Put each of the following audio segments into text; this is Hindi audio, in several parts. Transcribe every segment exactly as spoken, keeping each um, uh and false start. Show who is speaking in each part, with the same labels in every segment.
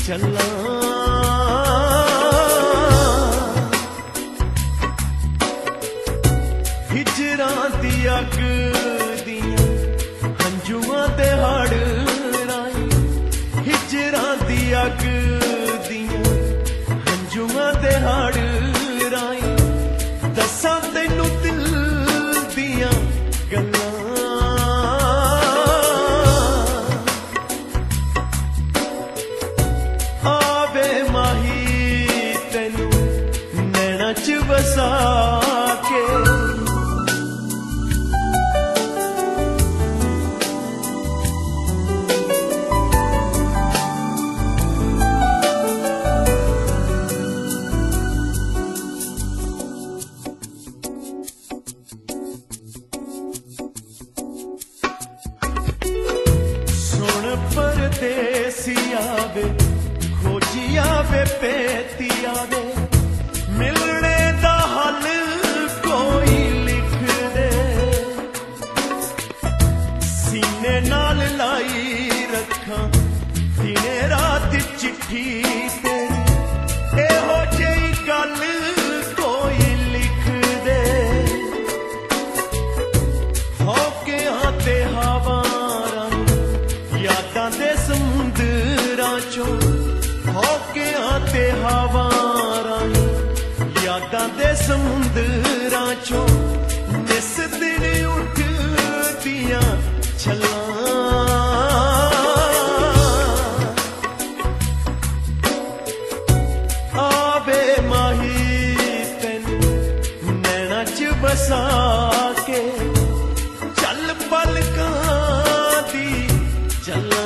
Speaker 1: चला हिजरां दी अग दियां हंजुआं ते हड़ राई हिजरां दी अग दियां हंजुआं ते हड़ राई दसां तैनू दिल दियां गल्लां आवे माही तैनू नैना च बसा के परदेसी आवे खोजी आवे पेती आवे मिलने दा हल कोई लिख दे सीने नाल लाई रखा दिने रात चिट्ठी तेरी एहो जेही गल कोई लिख दे होके आते हवा यादां दे समुंदरां चों होके आते हवा राही यादां दे समुंदरां चों निस दिन उठदियां छलां आवे माही तैनू नैना च बसा के चल पलकां दी चला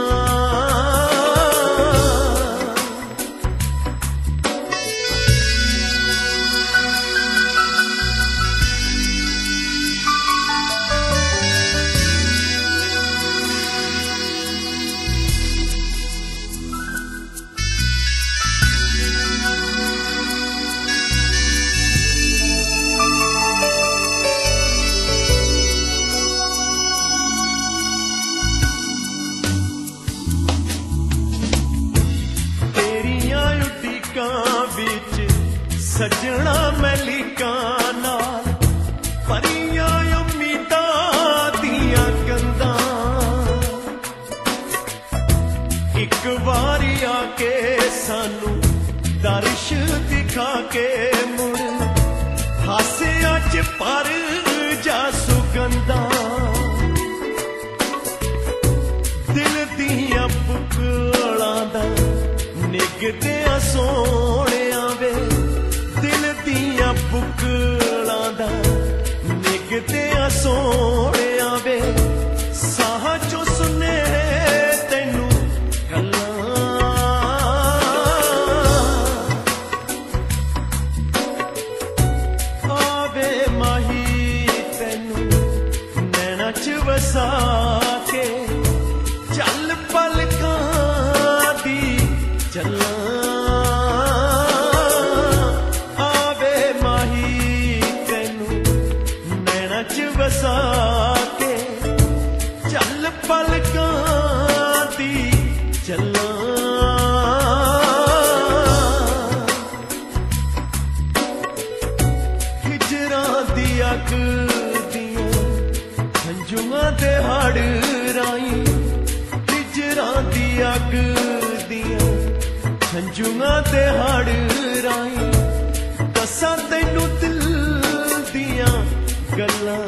Speaker 1: सजना मलिकां नाल परियां उम्मीदां दियां कंधां इक वारी आके सानू दर्श दिखा के मुड़ हासियां च पर जा सुगंधां दिल दियां पुकलां दा निगदियां सोहणियां वे दिल दियां पुकलां दा निगदियां सोहणियां वे साह चों सुने तैनू गल्लां आवे माही तैनू नैना च बसा के चल पलकां दी चला बसा के चल पलकां दी चला हिजरां दी अग दियां हंजुआं ते हड़ राई हिजरां दी अग दियां हंजुआं ते हड़ राई दसां तैनू दिल दियां गल्लां